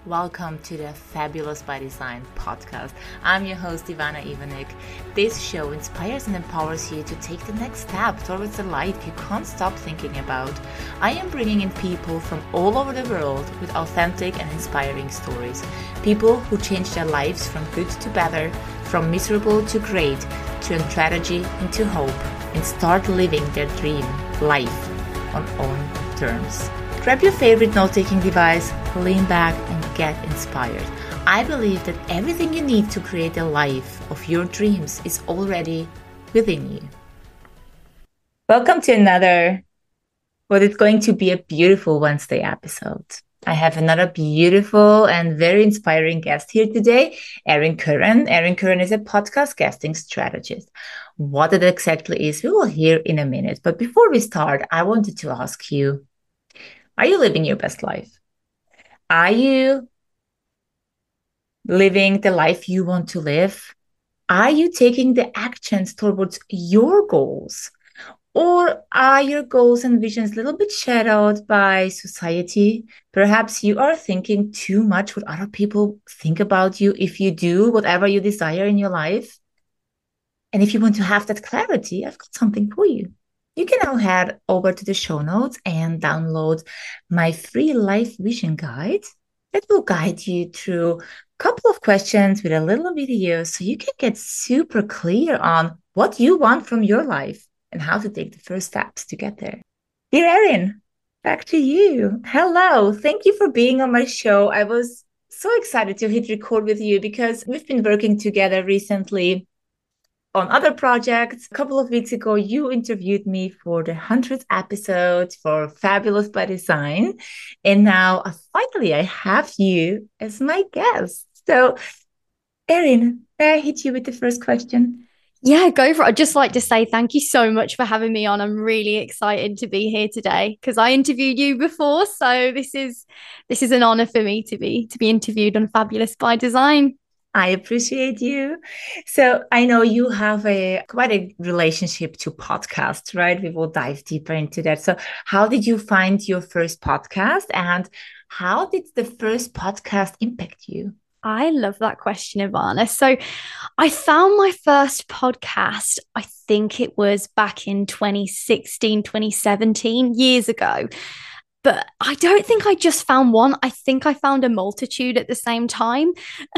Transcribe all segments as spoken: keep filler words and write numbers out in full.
Welcome to the Fabulous by Design podcast. I'm your host, Ivana Ivanik. This show inspires and empowers you to take the next step towards the life you can't stop thinking about. I am bringing in people from all over the world with authentic and inspiring stories. People who change their lives from good to better, from miserable to great, turn tragedy into hope, and start living their dream life on own terms. Grab your favorite note-taking device, lean back, and get inspired. I believe that everything you need to create a life of your dreams is already within you. Welcome to another, what is going to be a beautiful Wednesday episode. I have another beautiful and very inspiring guest here today, Erin Curran. Erin Curran is a podcast guesting strategist. What it exactly is, we will hear in a minute. But before we start, I wanted to ask you, are you living your best life? Are you living the life you want to live? Are you taking the actions towards your goals? Or are your goals and visions a little bit shadowed by society? Perhaps you are thinking too much what other people think about you if you do whatever you desire in your life. And if you want to have that clarity, I've got something for you. You can now head over to the show notes and download my free life vision guide that will guide you through a couple of questions with a little video so you can get super clear on what you want from your life and how to take the first steps to get there. Dear Erin, back to you. Hello. Thank you for being on my show. I was so excited to hit record with you because we've been working together recently on other projects. A couple of weeks ago, you interviewed me for the hundredth episode for Fabulous by Design. And now, uh, finally, I have you as my guest. So, Erin, may I hit you with the first question? Yeah, go for it. I'd just like to say thank you so much for having me on. I'm really excited to be here today because I interviewed you before. So this is this is an honor for me to be to be interviewed on Fabulous by Design. I appreciate you. So I know you have a quite a relationship to podcasts, right? We will dive deeper into that. So how did you find your first podcast and how did the first podcast impact you? I love that question, Ivana. So I found my first podcast, I think it was back in twenty sixteen, twenty seventeen, years ago. But I don't think I just found one. I think I found a multitude at the same time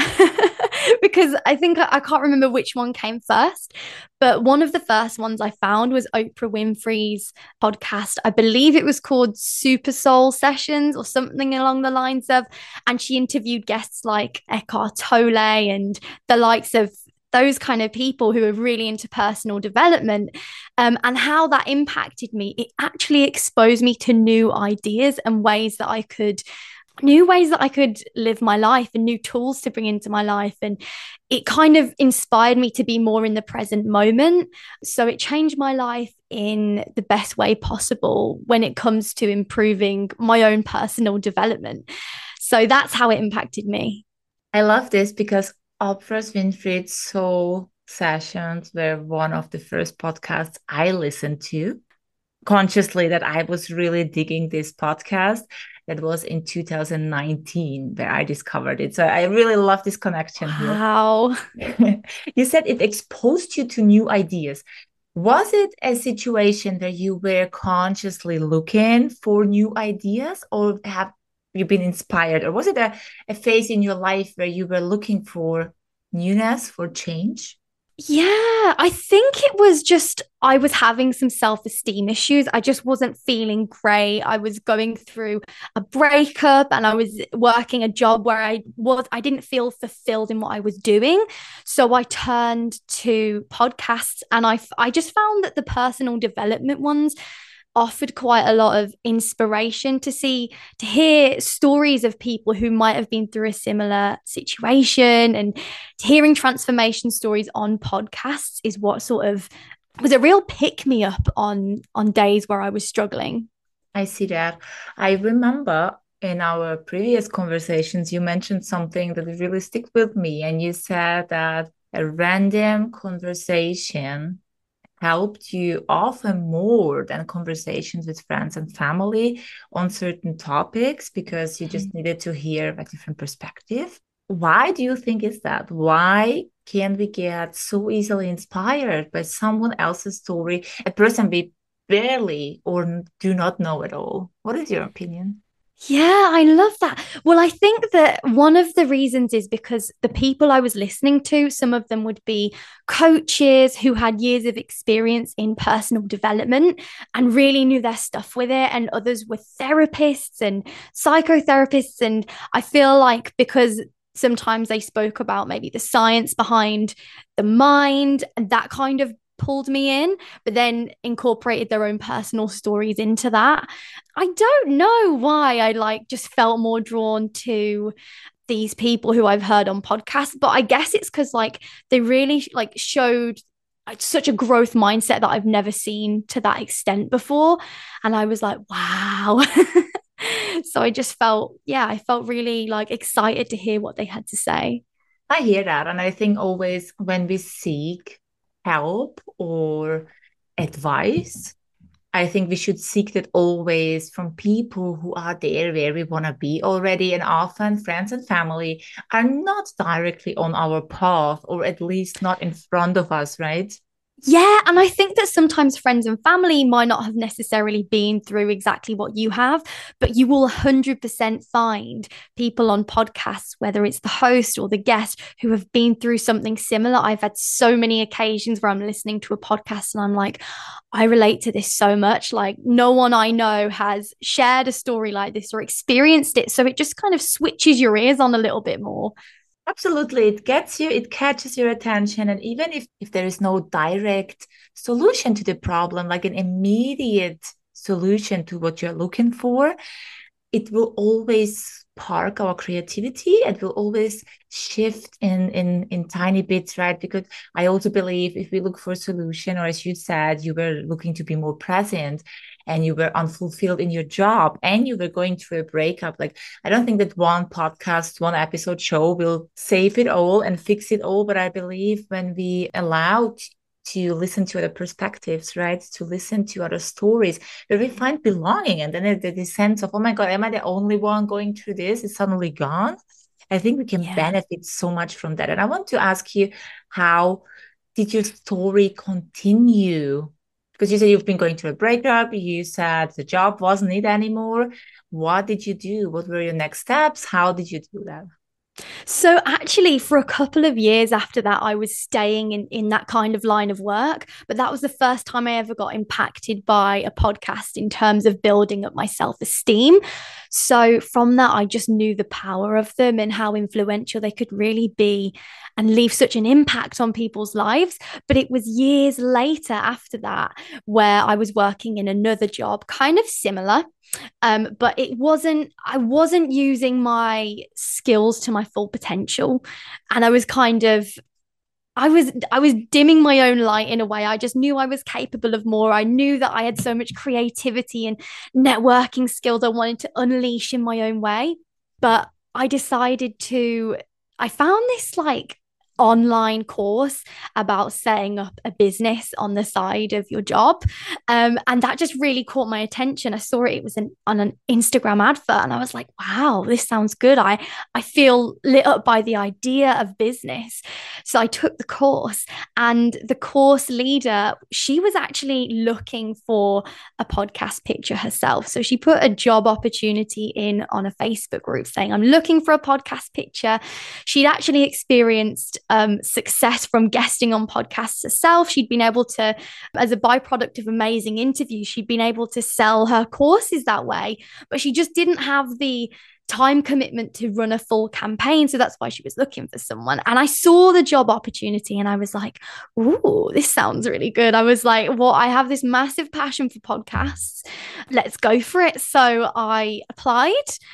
because I think I, I can't remember which one came first. But one of the first ones I found was Oprah Winfrey's podcast. I believe it was called Super Soul Sessions or something along the lines of. And she interviewed guests like Eckhart Tolle and the likes of those kind of people who are really into personal development, um, and how that impacted me. It actually exposed me to new ideas and ways that I could, new ways that I could live my life and new tools to bring into my life. And it kind of inspired me to be more in the present moment. So it changed my life in the best way possible when it comes to improving my own personal development. So that's how it impacted me. I love this because Oprah Winfrey's Soul Sessions were one of the first podcasts I listened to consciously, that I was really digging this podcast. That was in two thousand nineteen where I discovered it. So I really love this connection Wow. here. You said it exposed you to new ideas. Was it a situation where you were consciously looking for new ideas, or have you been inspired, or was it a, a phase in your life where you were looking for newness, for change? Yeah, I think it was just I was having some self-esteem issues. I just wasn't feeling great. I was going through a breakup and I was working a job where I was I didn't feel fulfilled in what I was doing. So I turned to podcasts and I I just found that the personal development ones offered quite a lot of inspiration to see, to hear stories of people who might have been through a similar situation, and hearing transformation stories on podcasts is what sort of was a real pick me up on on days where I was struggling. I see that. I remember in our previous conversations, you mentioned something that really stuck with me, and you said that a random conversation helped you often more than conversations with friends and family on certain topics because you just needed to hear a different perspective. Why do you think is that? Why can we get so easily inspired by someone else's story, a person we barely or do not know at all? What is your opinion? Yeah, I love that. Well, I think that one of the reasons is because the people I was listening to, some of them would be coaches who had years of experience in personal development and really knew their stuff with it. And others were therapists and psychotherapists. And I feel like because sometimes they spoke about maybe the science behind the mind and that kind of pulled me in, but then incorporated their own personal stories into that. I don't know why I like just felt more drawn to these people who I've heard on podcasts, but I guess it's because like they really like showed such a growth mindset that I've never seen to that extent before. And I was like, wow. So I just felt, yeah, I felt really like excited to hear what they had to say. I hear that. And I think always when we seek help or advice, I think we should seek that always from people who are there where we want to be already. And often friends and family are not directly on our path, or at least not in front of us, right? Yeah, and I think that sometimes friends and family might not have necessarily been through exactly what you have, but you will one hundred percent find people on podcasts, whether it's the host or the guest, who have been through something similar. I've had so many occasions where I'm listening to a podcast and I'm like, I relate to this so much. Like, no one I know has shared a story like this or experienced it. So it just kind of switches your ears on a little bit more. Absolutely. It gets you, it catches your attention. And even if, if there is no direct solution to the problem, like an immediate solution to what you're looking for, it will always spark our creativity. It will always shift in in in tiny bits, right? Because I also believe if we look for a solution, or as you said, you were looking to be more present and you were unfulfilled in your job and you were going through a breakup, like I don't think that one podcast, one episode show will save it all and fix it all. But I believe when we allow to listen to other perspectives, right? To listen to other stories where we find belonging. And then the, the sense of, oh my God, am I the only one going through this? Is suddenly gone. I think we can Yeah. benefit so much from that. And I want to ask you, how did your story continue? Because you said you've been going through a breakup. You said the job wasn't it anymore. What did you do? What were your next steps? How did you do that? So actually, for a couple of years after that, I was staying in, in that kind of line of work. But that was the first time I ever got impacted by a podcast in terms of building up my self-esteem. So from that, I just knew the power of them and how influential they could really be and leave such an impact on people's lives. But it was years later after that where I was working in another job, kind of similar. Um, but it wasn't, I wasn't using my skills to my full potential. And I was kind of, I was, I was dimming my own light in a way. I just knew I was capable of more. I knew that I had so much creativity and networking skills I wanted to unleash in my own way. But I decided to, I found this like online course about setting up a business on the side of your job. Um, and that just really caught my attention. I saw it, it was an, on an Instagram advert and I was like, wow, this sounds good. I, I feel lit up by the idea of business. So I took the course and the course leader, she was actually looking for a podcast picture herself. So she put a job opportunity in on a Facebook group saying, I'm looking for a podcast picture. She'd actually experienced um, success from guesting on podcasts herself. She'd been able to, as a byproduct of amazing interviews, she'd been able to sell her courses that way, but she just didn't have the time commitment to run a full campaign. So that's why she was looking for someone. And I saw the job opportunity and I was like, ooh, this sounds really good. I was like, well, I have this massive passion for podcasts. Let's go for it. So I applied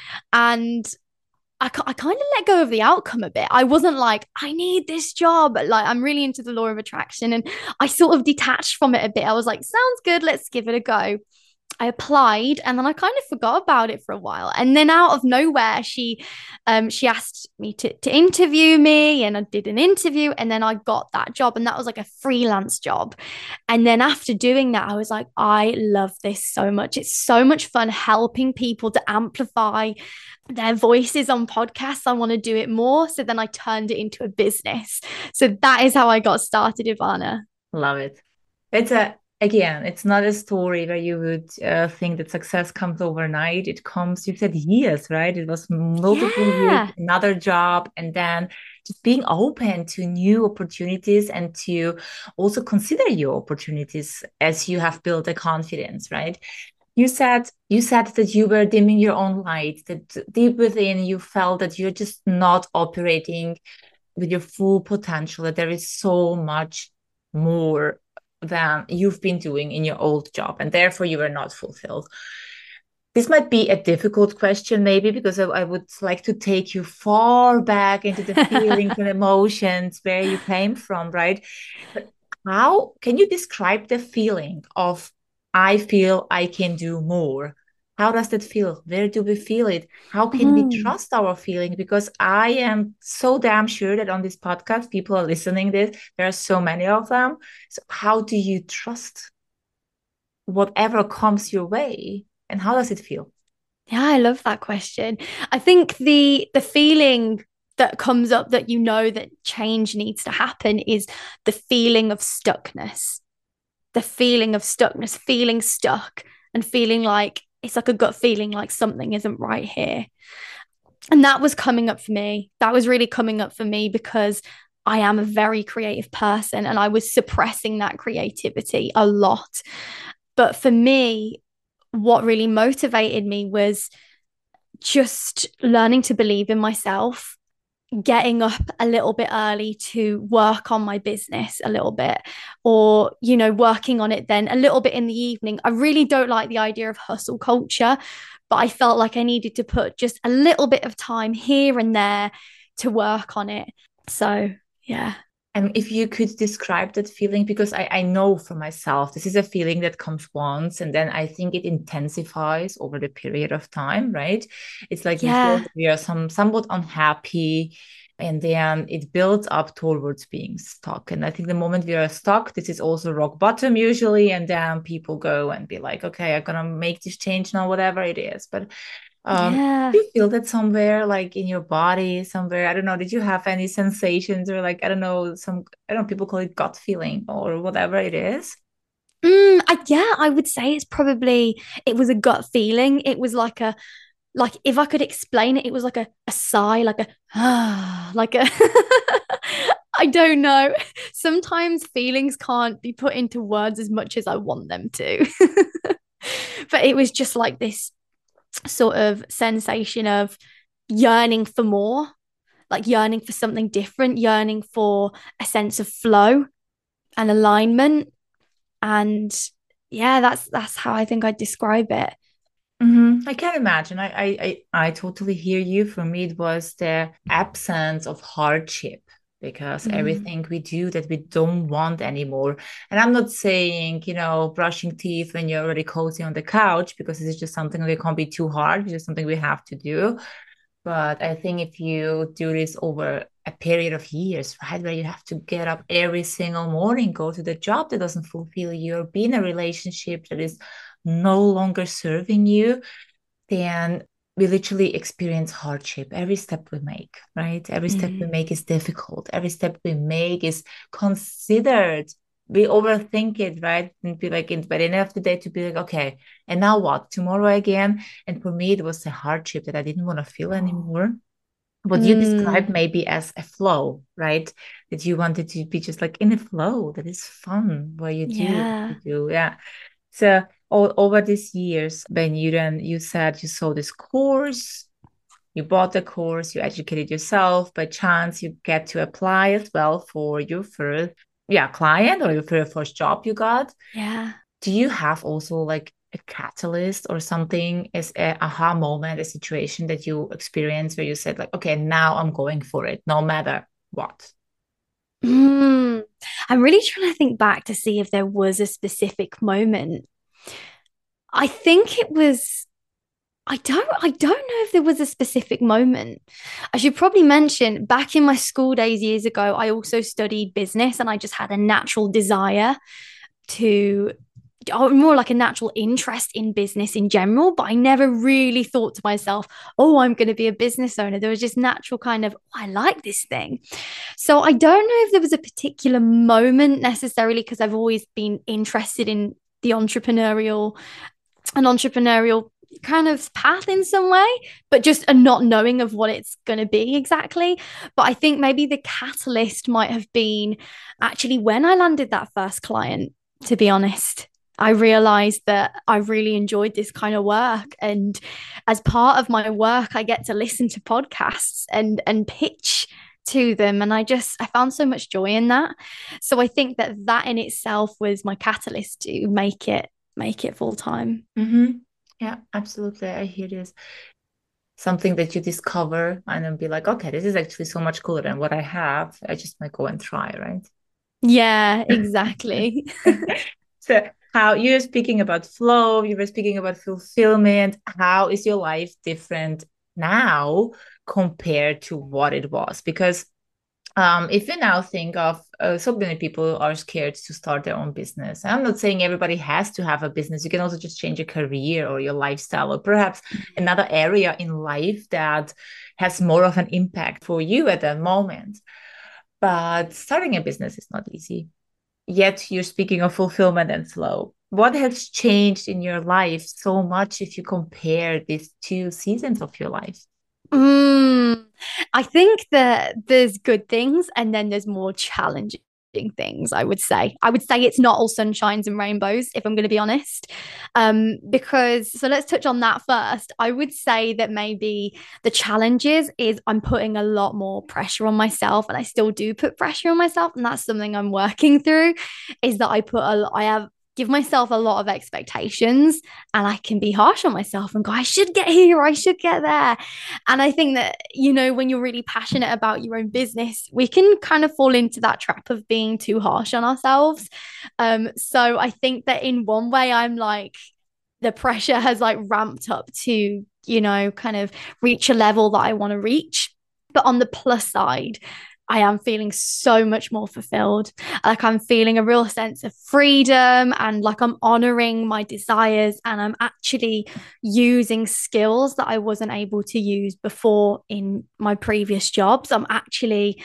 and I, I kind of let go of the outcome a bit. I wasn't like, I need this job. Like, I'm really into the law of attraction. And I sort of detached from it a bit. I was like, sounds good. Let's give it a go. I applied and then I kind of forgot about it for a while. And then out of nowhere, she um she asked me to to interview me and I did an interview and then I got that job and that was like a freelance job. And then after doing that, I was like, I love this so much. It's so much fun helping people to amplify their voices on podcasts. I want to do it more. So then I turned it into a business. So that is how I got started, Ivana. Love it. It's a again, it's not a story where you would uh, think that success comes overnight. It comes, you said years, right? It was multiple years, Yeah. another job, and then just being open to new opportunities and to also consider your opportunities as you have built a confidence, right? You said you said that you were dimming your own light, that deep within you felt that you're just not operating with your full potential, that there is so much more than you've been doing in your old job, and therefore you were not fulfilled. This might be a difficult question, maybe, because I, I would like to take you far back into the feelings and emotions where you came from, right? But how can you describe the feeling of I feel I can do more? How does that feel? Where do we feel it? How can we Mm. trust our feeling? Because I am so damn sure that on this podcast, people are listening to this. There are so many of them. So how do you trust whatever comes your way? And how does it feel? Yeah, I love that question. I think the the feeling that comes up that you know that change needs to happen is the feeling of stuckness. The feeling of stuckness, feeling stuck and feeling like it's like a gut feeling like something isn't right here. And that was coming up for me. That was really coming up for me because I am a very creative person and I was suppressing that creativity a lot. But for me, what really motivated me was just learning to believe in myself, getting up a little bit early to work on my business a little bit, or, you know, working on it then a little bit in the evening. I really don't like the idea of hustle culture, but I felt like I needed to put just a little bit of time here and there to work on it. So, yeah. And if you could describe that feeling, because I, I know for myself, this is a feeling that comes once and then I think it intensifies over the period of time, right? It's like we feel Yeah. that we are some somewhat unhappy and then it builds up towards being stuck. And I think the moment we are stuck, this is also rock bottom usually. And then people go and be like, okay, I'm gonna make this change now, whatever it is. But um, Yeah. do you feel that somewhere, like in your body, somewhere? I don't know. Did you have any sensations or like, I don't know, some, I don't know, people call it gut feeling or whatever it is? Mm, I, yeah, I would say it's probably, it was a gut feeling. It was like a, like if I could explain it, it was like a, a sigh, like a ah, like a I don't know. Sometimes feelings can't be put into words as much as I want them to. But it was just like this sort of sensation of yearning for more, like yearning for something different, yearning for a sense of flow and alignment. And yeah, that's that's how I think I'd describe it. Mm-hmm. I can imagine. I, I, I, I totally hear you. For me, it was the absence of hardship because Mm, everything we do that we don't want anymore. And I'm not saying, you know, brushing teeth when you're already cozy on the couch because this is just something that can't be too hard. It's just something we have to do. But I think if you do this over a period of years, right, where you have to get up every single morning, go to the job that doesn't fulfill you, or be in a relationship that is no longer serving you, then we literally experience hardship every step we make, right? Every step we mm, make is difficult. Every step we make is considered. We overthink it, right? And be like, by the end of the day, to be like, okay, and now what? Tomorrow again. And for me, it was a hardship that I didn't want to feel anymore. What you described mm, maybe as a flow, right? That you wanted to be just like in a flow that is fun, where you do what you yeah. do. Yeah. So all, over these years, when you then you said you saw this course, you bought the course, you educated yourself. By chance, you get to apply as well for your first, yeah, client or your first first job you got. Yeah. Do you have also like a catalyst or something as a aha moment, a situation that you experienced where you said like, okay, now I'm going for it, no matter what? Mm. I'm really trying to think back to see if there was a specific moment. I think it was I don't I don't know if there was a specific moment. I should probably mention back in my school days years ago, I also studied business and I just had a natural desire to or more like a natural interest in business in general, but I never really thought to myself, oh, I'm going to be a business owner. There was just natural kind of, oh, I like this thing. So I don't know if there was a particular moment necessarily because I've always been interested in the entrepreneurial an entrepreneurial kind of path in some way, but just a not knowing of what it's going to be exactly. But I think maybe the catalyst might have been actually when I landed that first client, to be honest. I realized that I really enjoyed this kind of work. And as part of my work, I get to listen to podcasts and and pitch to them. And I just, I found so much joy in that. So I think that that in itself was my catalyst to make it, make it full time. Mm-hmm. Yeah, absolutely. I hear this. Something that you discover and then be like, okay, this is actually so much cooler than what I have. I just might go and try, right? Yeah, exactly. So how you were speaking about flow, you were speaking about fulfillment. How is your life different now compared to what it was? Because um, if you now think of uh, so many people are scared to start their own business. I'm not saying everybody has to have a business. You can also just change your career or your lifestyle, or perhaps another area in life that has more of an impact for you at that moment. But starting a business is not easy. Yet you're speaking of fulfillment and flow. What has changed in your life so much if you compare these two seasons of your life? Mm, I think that there's good things and then there's more challenging things, I would say. I would say it's not all sunshines and rainbows, if I'm going to be honest. Um, because, so let's touch on that first. I would say that maybe the challenges is I'm putting a lot more pressure on myself, and I still do put pressure on myself. And that's something I'm working through is that I put a, I have give myself a lot of expectations and I can be harsh on myself and go, I should get here, I should get there. And I think that, you know, when you're really passionate about your own business, we can kind of fall into that trap of being too harsh on ourselves. Um, so I think that in one way, I'm like, the pressure has like ramped up to, you know, kind of reach a level that I want to reach. But on the plus side, I am feeling so much more fulfilled. Like I'm feeling a real sense of freedom and like I'm honoring my desires and I'm actually using skills that I wasn't able to use before in my previous jobs. I'm actually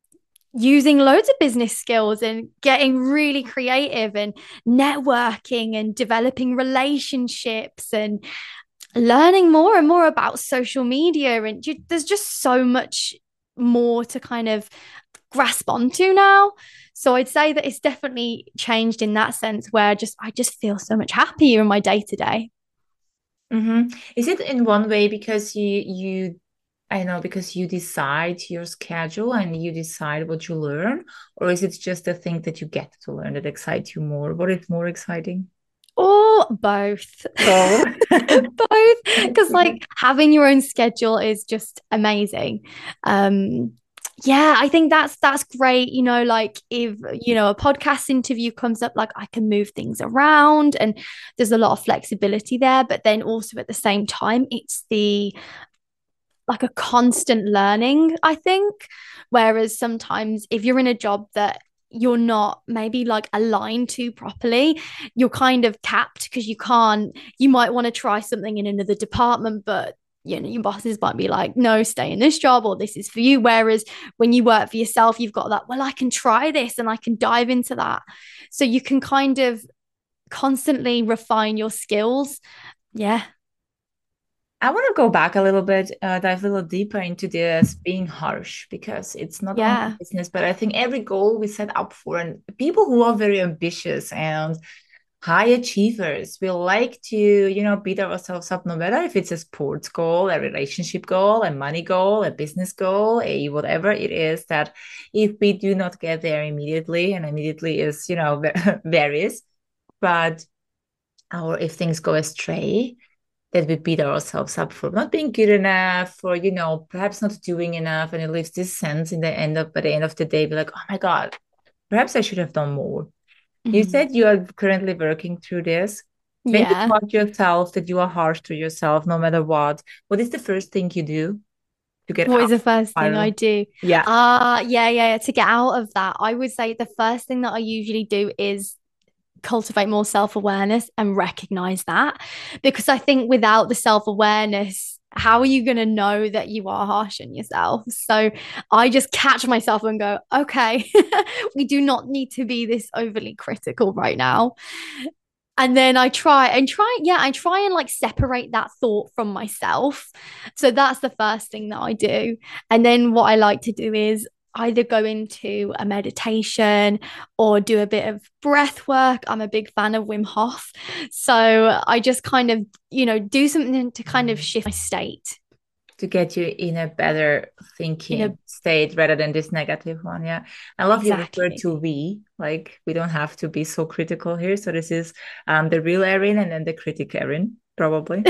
using loads of business skills and getting really creative and networking and developing relationships and learning more and more about social media. And you, there's just so much more to kind of grasp onto now. So I'd say that it's definitely changed in that sense where just I just feel so much happier in my day to day. Mm-hmm. Is it in one way because you you I know because you decide your schedule and you decide what you learn, or is it just a thing that you get to learn that excites you more? What is more exciting? Or both. Oh. Both. Because like having your own schedule is just amazing. Um yeah, I think that's that's great. You know, like if you know a podcast interview comes up, like I can move things around and there's a lot of flexibility there. But then also at the same time, it's the like a constant learning, I think. Whereas sometimes if you're in a job that you're not maybe like aligned to properly, you're kind of capped because you can't, you might want to try something in another department, but you know, your bosses might be like, no, stay in this job or this is for you. Whereas when you work for yourself, you've got that, well, I can try this and I can dive into that. So you can kind of constantly refine your skills. Yeah. I want to go back a little bit, uh, dive a little deeper into this being harsh because it's not only Yeah. business, but I think every goal we set up for and people who are very ambitious and high achievers will like to, you know, beat ourselves up no matter if it's a sports goal, a relationship goal, a money goal, a business goal, a whatever it is that if we do not get there immediately, and immediately is, you know, varies, but or if things go astray that we beat ourselves up for not being good enough or you know perhaps not doing enough and it leaves this sense in the end of by the end of the day be like oh my god perhaps I should have done more. You Mhm. said you are currently working through this. When you Yeah. caught yourself that you are harsh to yourself, no matter what, what is the first thing you do to get What out is the of the first thing I spiral? do? Yeah, Uh yeah, yeah, yeah. To get out of that, I would say the first thing that I usually do is cultivate more self-awareness and recognize that. Because I think without the self-awareness, how are you going to know that you are harsh on yourself? So I just catch myself and go, okay, we do not need to be this overly critical right now. And then I try and try, yeah, I try and like separate that thought from myself. So that's the first thing that I do. And then what I like to do is either go into a meditation or do a bit of breath work. I'm a big fan of Wim Hof. So I just kind of, you know, do something to kind of shift my state to get you in a better in a thinking state rather than this negative one. Yeah. I love you referred exactly. to we, like we don't have to be so critical here. So this is um the real Erin and then the critic Erin, probably.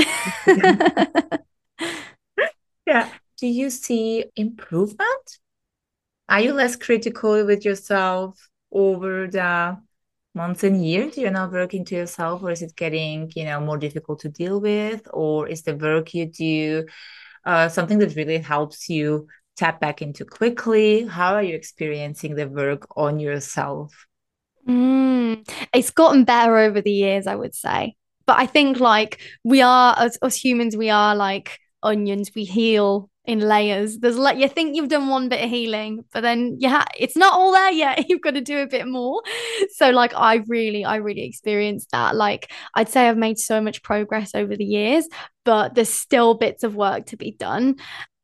Yeah. Do you see improvement? Are you less critical with yourself over the months and years you're not working to yourself, or is it getting, you know, more difficult to deal with? Or is the work you do uh, something that really helps you tap back into quickly? How are you experiencing the work on yourself? Mm, it's gotten better over the years, I would say. But I think like we are as us humans, we are like onions. We heal in layers. There's like you think you've done one bit of healing, but then yeah, it's not all there yet. You've got to do a bit more. So like I really, I really experienced that. Like I'd say I've made so much progress over the years, but there's still bits of work to be done.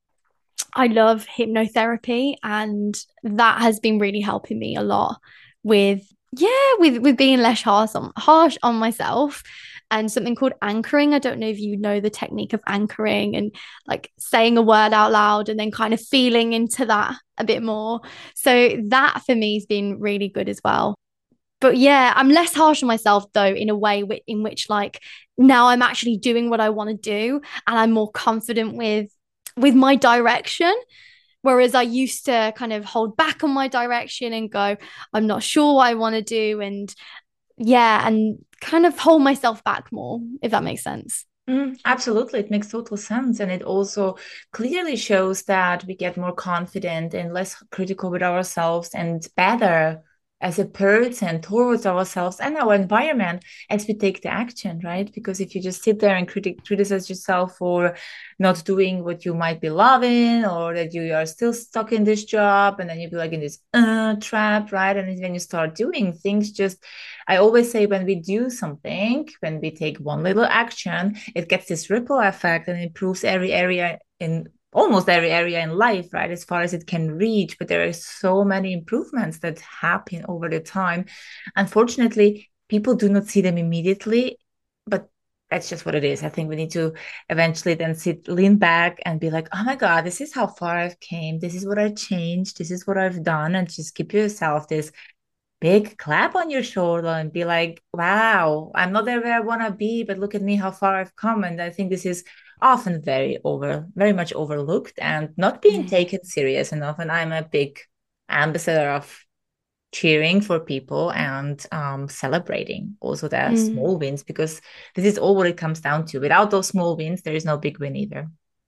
I love hypnotherapy, and that has been really helping me a lot with yeah, with with being less harsh on harsh on myself. And something called anchoring. I don't know if you know the technique of anchoring and like saying a word out loud and then kind of feeling into that a bit more. So that for me has been really good as well. But yeah, I'm less harsh on myself though, in a way w- in which like now I'm actually doing what I want to do and I'm more confident with with my direction. Whereas I used to kind of hold back on my direction and go, I'm not sure what I want to do. And yeah, and kind of hold myself back more, if that makes sense. Mm, absolutely, it makes total sense. And it also clearly shows that we get more confident and less critical with ourselves and better as a person towards ourselves and our environment as we take the action, right? Because if you just sit there and critic criticize yourself for not doing what you might be loving, or that you are still stuck in this job, and then you be like in this uh, trap, right? And when you start doing things, just I always say when we do something, when we take one little action, it gets this ripple effect and improves every area in almost every area in life, right? As far as it can reach. But there are so many improvements that happen over the time. Unfortunately, people do not see them immediately, but that's just what it is. I think we need to eventually then sit, lean back and be like, oh my God, this is how far I've came. This is what I changed. This is what I've done. And just give yourself this big clap on your shoulder and be like, wow, I'm not there where I want to be, but look at me, how far I've come. And I think this is often very over, very much overlooked and not being Mm. taken serious enough. And I'm a big ambassador of cheering for people and um, celebrating also the Mm, small wins, because this is all what it comes down to. Without those small wins, there is no big win either.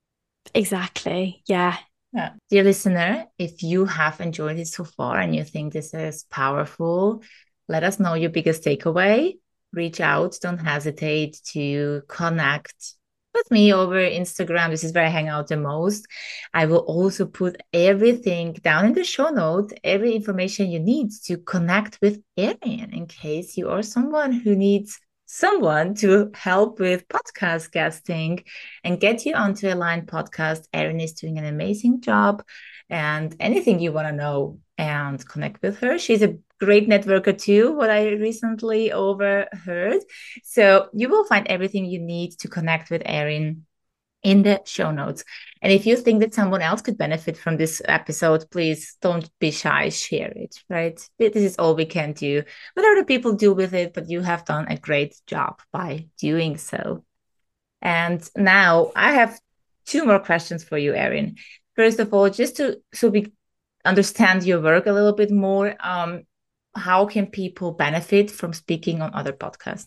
exactly. Yeah. Yeah. Dear listener, if you have enjoyed it so far and you think this is powerful, let us know your biggest takeaway. Reach out. Don't hesitate to connect with me over Instagram. This is where I hang out the most. I will also put everything down in the show notes, every information you need to connect with Erin in case you are someone who needs someone to help with podcast guesting and get you onto Align podcast. Erin is doing an amazing job. And anything you want to know and connect with her, she's a great networker too, what I recently overheard. So you will find everything you need to connect with Erin in the show notes. And if you think that someone else could benefit from this episode, please don't be shy, share it, right? This is all we can do. What other people do with it, but you have done a great job by doing so. And now I have two more questions for you, Erin. First of all, just to so we understand your work a little bit more, um, how can people benefit from speaking on other podcasts?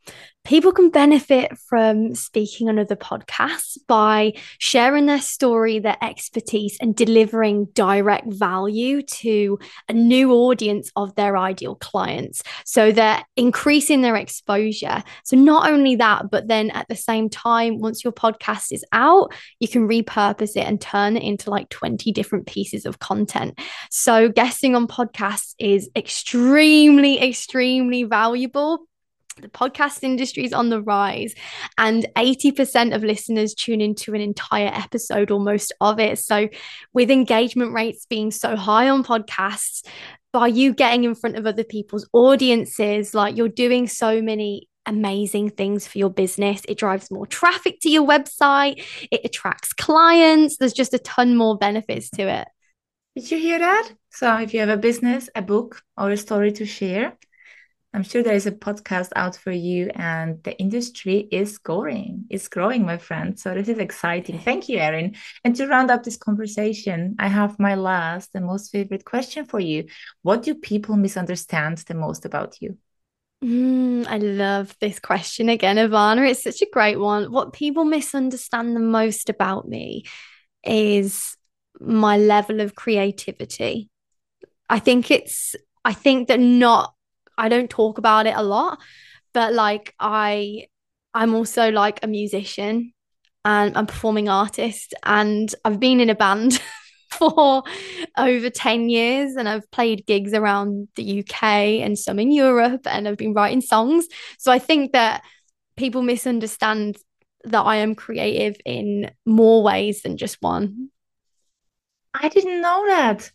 People can benefit from speaking on other podcasts by sharing their story, their expertise, and delivering direct value to a new audience of their ideal clients. So they're increasing their exposure. So not only that, but then at the same time, once your podcast is out, you can repurpose it and turn it into like twenty different pieces of content. So guesting on podcasts is extremely, extremely valuable. The podcast industry is on the rise, and eighty percent of listeners tune into an entire episode or most of it. So with engagement rates being so high on podcasts, by you getting in front of other people's audiences, like you're doing so many amazing things for your business. It drives more traffic to your website, it attracts clients. There's just a ton more benefits to it. Did you hear that? So if you have a business, a book, or a story to share, I'm sure there is a podcast out for you, and the industry is growing. It's growing, my friend. So this is exciting. Thank you, Erin. And to round up this conversation, I have my last and most favorite question for you. What do people misunderstand the most about you? Mm, I love this question again, Ivana. It's such a great one. What people misunderstand the most about me is my level of creativity. I think it's, I think that not I don't talk about it a lot, but like I I'm also like a musician and I'm a performing artist, and I've been in a band for over ten years, and I've played gigs around the U K and some in Europe, and I've been writing songs. So I think that people misunderstand that I am creative in more ways than just one. I didn't know that.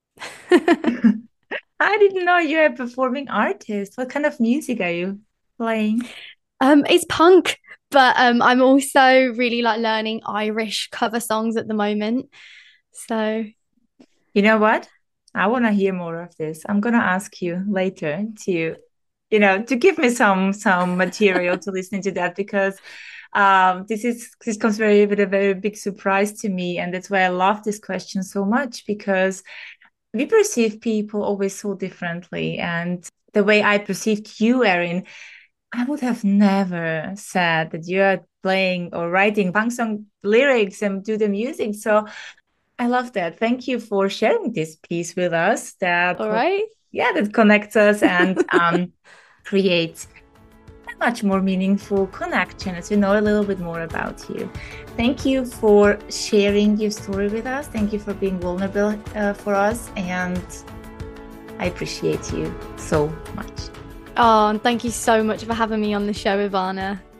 I didn't know you're a performing artist. What kind of music are you playing? Um, it's punk, but um, I'm also really like learning Irish cover songs at the moment. So, You know what? I want to hear more of this. I'm gonna ask you later to, you know, to give me some some material to listen to that, because um this is this comes very with a very big surprise to me, and that's why I love this question so much, because we perceive people always so differently. And the way I perceived you, Erin, I would have never said that you are playing or writing punk song lyrics and do the music. So I love that. Thank you for sharing this piece with us. That, all right. yeah, that connects us and um, creates a much more meaningful connection as we know a little bit more about you. Thank you for sharing your story with us. Thank you for being vulnerable uh, for us. And I appreciate you so much. Oh, and thank you so much for having me on the show, Ivana.